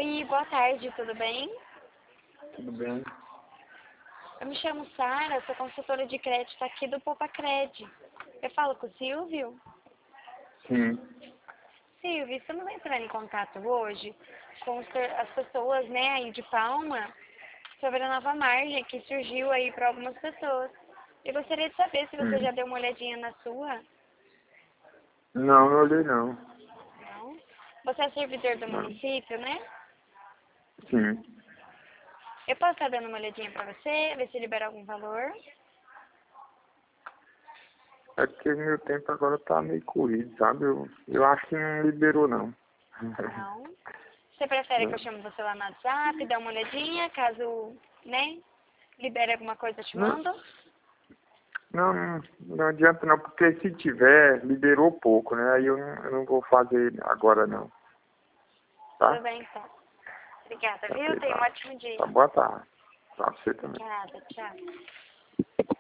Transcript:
Oi, boa tarde, tudo bem? Tudo bem? Eu me chamo Sara, sou consultora de crédito aqui do Popacred. Eu falo com o Silvio. Sim. Silvio, estamos entrando em contato hoje com as pessoas, né, aí de Palma, sobre a nova margem que surgiu aí para algumas pessoas. Eu gostaria de saber se você já deu uma olhadinha na sua. Não, não olhei não. Não? Você é servidor do Não. município, né? Sim. Eu posso estar dando uma olhadinha para você, ver se libera algum valor? É porque meu tempo agora tá meio corrido, sabe? Eu acho que não liberou não. Não. Você prefere que eu chame você lá no WhatsApp, dá uma olhadinha, caso, né, libere alguma coisa, eu te Não, mando? não adianta não, porque se tiver, liberou pouco, né? Aí eu não vou fazer agora não. Tá? Tudo bem, então. Obrigada, viu? Ok, Tenha um tá. ótimo dia. Tá, boa tarde. Pra você também. Obrigada, tchau.